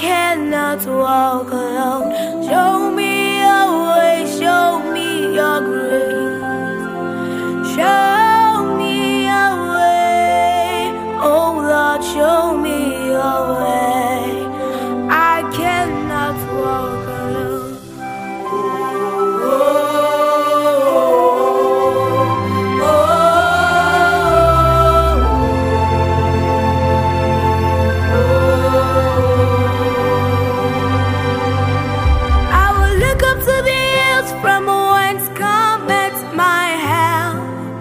cannot walk alone. Show me your way, show me your grace. Show me your way, oh Lord, show me your way. I cannot walk alone. From whence cometh my help?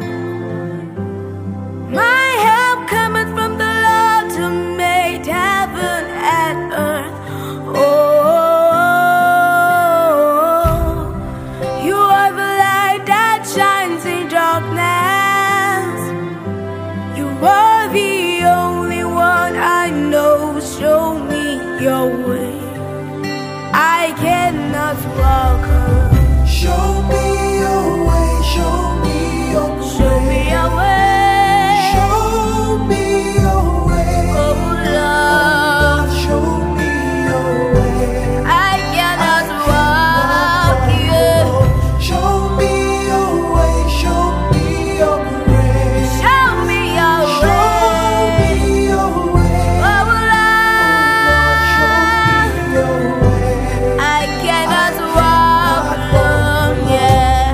My help cometh from the Lord who made heaven and earth. Oh, you are the light that shines in darkness. You are the only one I know. Show me your way. I cannot walk alone. Show me your way, show me your way. Show me your way. Show me your way. Oh Lord, show me your way. I cannot walk, yeah. Show me your way, show me your grace. Show me your way. Show me your way. Oh Lord, show me your way. I cannot walk alone, yeah.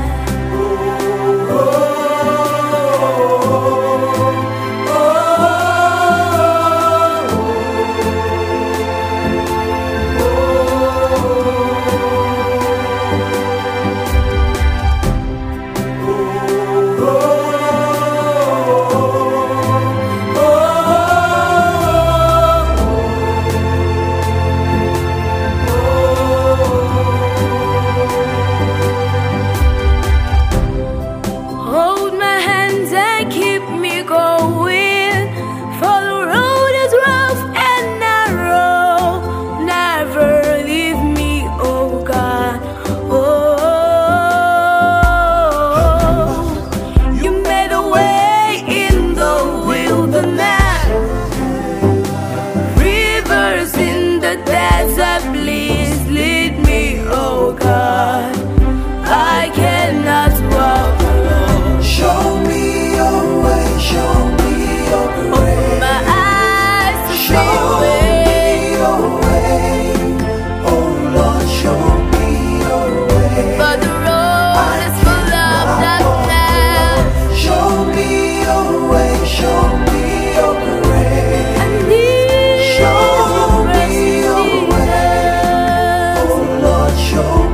Hold my hands and keep me going, for the road is rough and narrow. Never leave me, oh God. Oh, you made a way in the wilderness, rivers in the desert. Please lead me, oh God. I cannot walk alone. Show me your way, show me your grace. Open my eyes to see Show your me way. your way. Oh Lord, show me your way. But the road is full of darkness. Show me your way, show me your grace. I need Show your me mercy, your way. Jesus. Oh Lord, show